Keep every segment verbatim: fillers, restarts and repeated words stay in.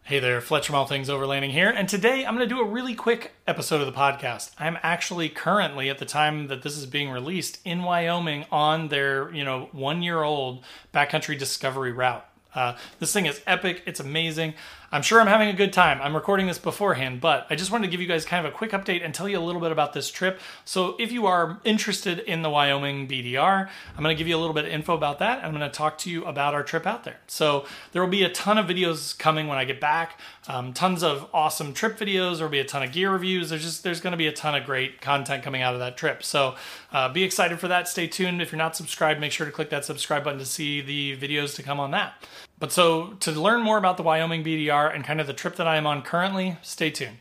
Hey there, Fletcher from All Things Overlanding here, and today I'm going to do a really quick episode of the podcast. I'm actually currently, at the time that this is being released, in Wyoming on their, you know, one-year-old backcountry discovery route. Uh, this thing is epic. It's amazing. I'm sure I'm having a good time. I'm recording this beforehand, but I just wanted to give you guys kind of a quick update and tell you a little bit about this trip. So if you are interested in the Wyoming B D R, I'm going to give you a little bit of info about that. I'm going to talk to you about our trip out there. So there will be a ton of videos coming when I get back. Um, tons of awesome trip videos. There will be a ton of gear reviews. There's just there's going to be a ton of great content coming out of that trip. So uh, be excited for that. Stay tuned. If you're not subscribed, make sure to click that subscribe button to see the videos to come on that. But so to learn more about the Wyoming B D R and kind of the trip that I am on currently, stay tuned.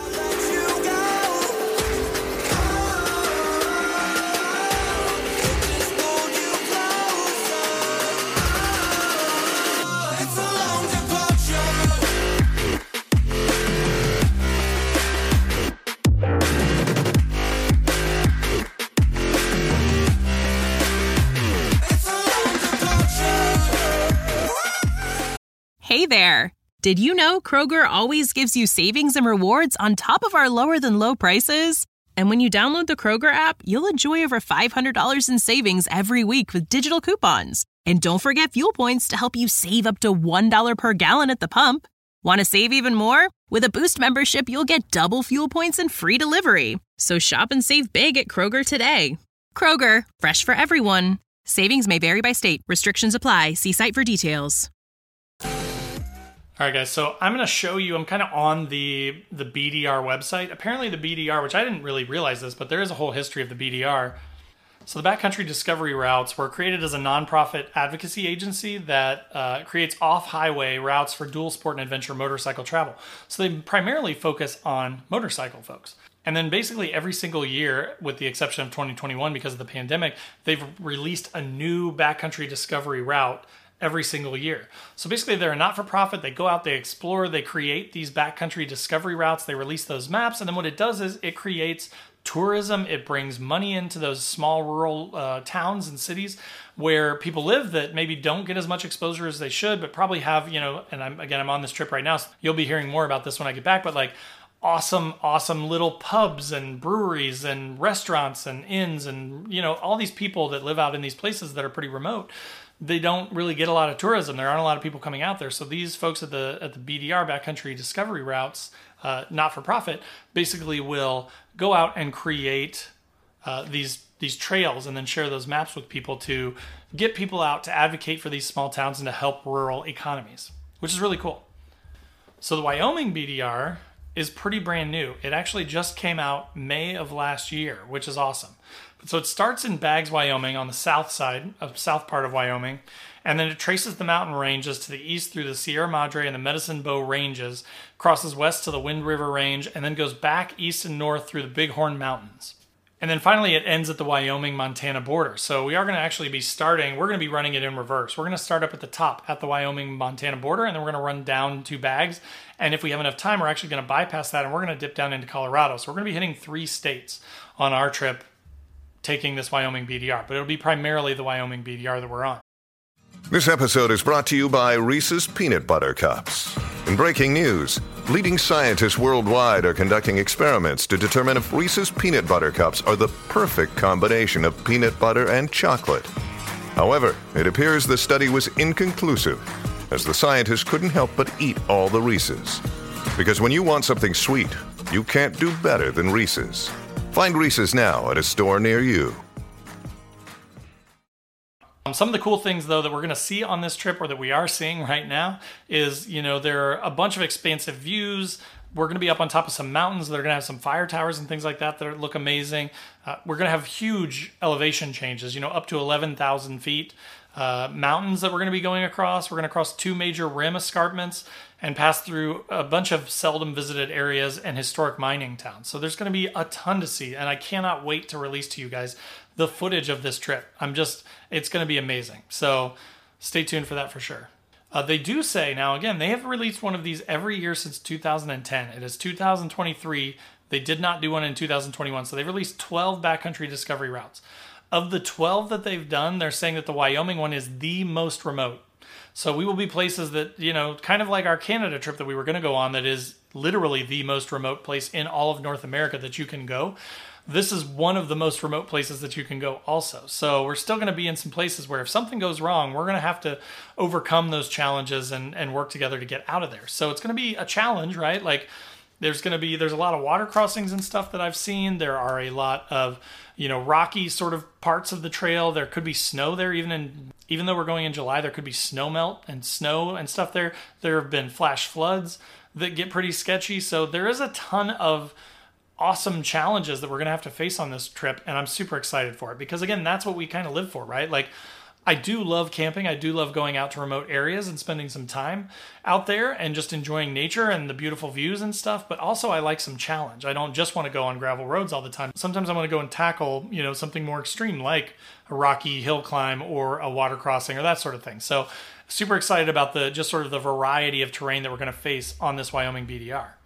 Hey there! Did you know Kroger always gives you savings and rewards on top of our lower-than-low prices? And when you download the Kroger app, you'll enjoy over five hundred dollars in savings every week with digital coupons. And don't forget fuel points to help you save up to one dollar per gallon at the pump. Want to save even more? With a Boost membership, you'll get double fuel points and free delivery. So shop and save big at Kroger today. Kroger, fresh for everyone. Savings may vary by state. Restrictions apply. See site for details. All right, guys, so I'm going to show you, I'm kind of on the, the B D R website. Apparently the B D R, which I didn't really realize this, but there is a whole history of the B D R. So the Backcountry Discovery Routes were created as a nonprofit advocacy agency that uh, creates off-highway routes for dual sport and adventure motorcycle travel. So they primarily focus on motorcycle folks. And then basically every single year, with the exception of twenty twenty-one because of the pandemic, they've released a new backcountry discovery route every single year. So basically they're a not-for-profit, they go out, they explore, they create these backcountry discovery routes, they release those maps, and then what it does is it creates tourism, it brings money into those small rural uh, towns and cities where people live that maybe don't get as much exposure as they should, but probably have, you know, and I'm again, I'm on this trip right now, so you'll be hearing more about this when I get back, but like awesome, awesome little pubs and breweries and restaurants and inns and, you know, all these people that live out in these places that are pretty remote. They don't really get a lot of tourism. There aren't a lot of people coming out there. So these folks at the at the B D R, Backcountry Discovery Routes, uh, not for profit, basically will go out and create uh, these these trails and then share those maps with people to get people out to advocate for these small towns and to help rural economies, which is really cool. So the Wyoming B D R is pretty brand new. It actually just came out May of last year, which is awesome. So it starts in Baggs, Wyoming, on the south side, of south part of Wyoming, and then it traces the mountain ranges to the east through the Sierra Madre and the Medicine Bow Ranges, crosses west to the Wind River Range, and then goes back east and north through the Bighorn Mountains. And then finally it ends at the Wyoming-Montana border. So we are going to actually be starting, we're going to be running it in reverse. We're going to start up at the top at the Wyoming-Montana border, and then we're going to run down to Baggs. And if we have enough time, we're actually going to bypass that, and we're going to dip down into Colorado. So we're going to be hitting three states on our trip taking this Wyoming B D R, but it'll be primarily the Wyoming B D R that we're on. This episode is brought to you by Reese's Peanut Butter Cups. In breaking news, leading scientists worldwide are conducting experiments to determine if Reese's Peanut Butter Cups are the perfect combination of peanut butter and chocolate. However, it appears the study was inconclusive, as the scientists couldn't help but eat all the Reese's. Because when you want something sweet, you can't do better than Reese's. Find Reese's now at a store near you. Um, some of the cool things, though, that we're going to see on this trip, or that we are seeing right now, is, you know, there are a bunch of expansive views. We're going to be up on top of some mountains that are going to have some fire towers and things like that that look amazing. Uh, we're going to have huge elevation changes, you know, up to eleven thousand feet. Uh, mountains that we're going to be going across. We're going to cross two major rim escarpments and pass through a bunch of seldom visited areas and historic mining towns. So there's going to be a ton to see, and I cannot wait to release to you guys the footage of this trip. I'm just, it's going to be amazing. So stay tuned for that for sure. Uh, they do say, now again, they have released one of these every year since two thousand ten. It is two thousand twenty-three. They did not do one in two thousand twenty-one. So they've released twelve backcountry discovery routes. Of the twelve that they've done, they're saying that the Wyoming one is the most remote. So we will be places that, you know, kind of like our Canada trip that we were going to go on, that is literally the most remote place in all of North America that you can go. This is one of the most remote places that you can go also. So we're still going to be in some places where if something goes wrong, we're going to have to overcome those challenges and, and work together to get out of there. So it's going to be a challenge, right? Like there's going to be, there's a lot of water crossings and stuff that I've seen. There are a lot of, you know, rocky sort of parts of the trail. There could be snow there, even in, even though we're going in July, there could be snow melt and snow and stuff there. There have been flash floods that get pretty sketchy. So there is a ton of awesome challenges that we're going to have to face on this trip, and I'm super excited for it because, again, that's what we kind of live for, right? Like, I do love camping. I do love going out to remote areas and spending some time out there and just enjoying nature and the beautiful views and stuff, but also I like some challenge. I don't just want to go on gravel roads all the time. Sometimes I want to go and tackle, you know, something more extreme like a rocky hill climb or a water crossing or that sort of thing. So super excited about the just sort of the variety of terrain that we're going to face on this Wyoming B D R.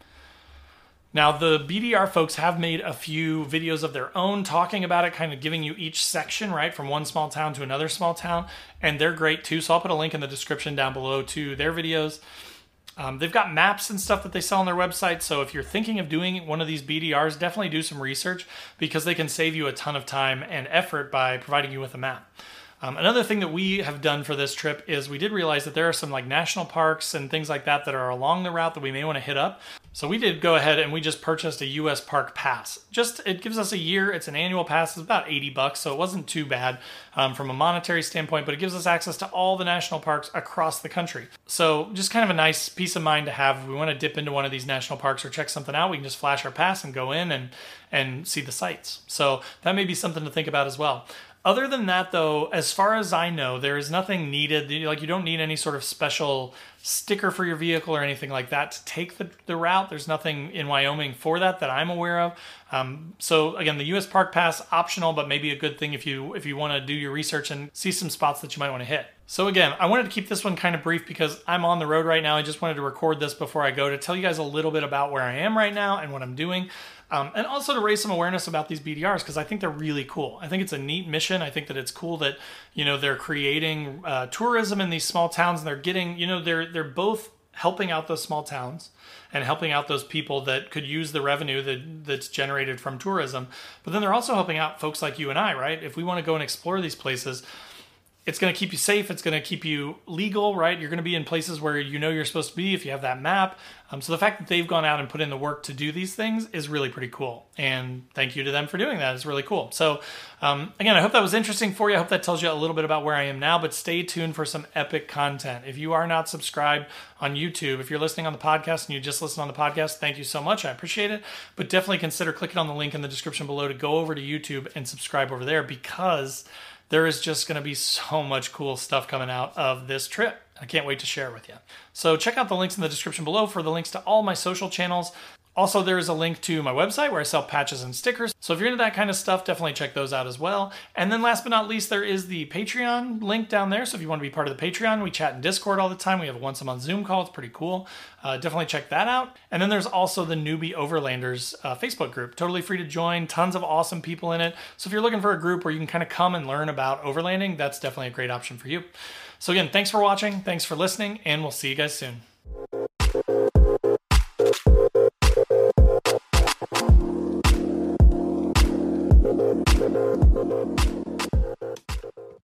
Now, the B D R folks have made a few videos of their own talking about it, kind of giving you each section, right, from one small town to another small town, and they're great too. So I'll put a link in the description down below to their videos. Um, they've got maps and stuff that they sell on their website, so if you're thinking of doing one of these B D Rs, definitely do some research because they can save you a ton of time and effort by providing you with a map. Um, another thing that we have done for this trip is we did realize that there are some like national parks and things like that that are along the route that we may want to hit up. So we did go ahead and we just purchased a U S Park Pass. Just, it gives us a year. It's an annual pass. It's about eighty bucks, so it wasn't too bad um, from a monetary standpoint, but it gives us access to all the national parks across the country. So just kind of a nice peace of mind to have. If we want to dip into one of these national parks or check something out, we can just flash our pass and go in and, and see the sights. So that may be something to think about as well. Other than that, though, as far as I know, there is nothing needed. Like, you don't need any sort of special sticker for your vehicle or anything like that to take the, the route. There's nothing in Wyoming for that that I'm aware of. Um, so again, the U S Park Pass, optional, but maybe a good thing if you if you want to do your research and see some spots that you might want to hit. So again, I wanted to keep this one kind of brief because I'm on the road right now. I just wanted to record this before I go to tell you guys a little bit about where I am right now and what I'm doing. Um, and also to raise some awareness about these B D Rs because I think they're really cool. I think it's a neat mission. I think that it's cool that, you know, they're creating uh, tourism in these small towns and they're getting, you know, they're they're both helping out those small towns and helping out those people that could use the revenue that that's generated from tourism. But then they're also helping out folks like you and I, right? If we want to go and explore these places, it's going to keep you safe. It's going to keep you legal, right? You're going to be in places where you know you're supposed to be if you have that map. Um, so the fact that they've gone out and put in the work to do these things is really pretty cool. And thank you to them for doing that. It's really cool. So um, again, I hope that was interesting for you. I hope that tells you a little bit about where I am now, but stay tuned for some epic content. If you are not subscribed on YouTube, if you're listening on the podcast and you just listen on the podcast, thank you so much. I appreciate it. But definitely consider clicking on the link in the description below to go over to YouTube and subscribe over there because there is just going to be so much cool stuff coming out of this trip. I can't wait to share it with you. So check out the links in the description below for the links to all my social channels. Also, there is a link to my website where I sell patches and stickers. So if you're into that kind of stuff, definitely check those out as well. And then last but not least, there is the Patreon link down there. So if you want to be part of the Patreon, we chat in Discord all the time. We have a once a month Zoom call. It's pretty cool. Uh, definitely check that out. And then there's also the Newbie Overlanders uh, Facebook group. Totally free to join. Tons of awesome people in it. So if you're looking for a group where you can kind of come and learn about overlanding, that's definitely a great option for you. So again, thanks for watching. Thanks for listening. And we'll see you guys soon.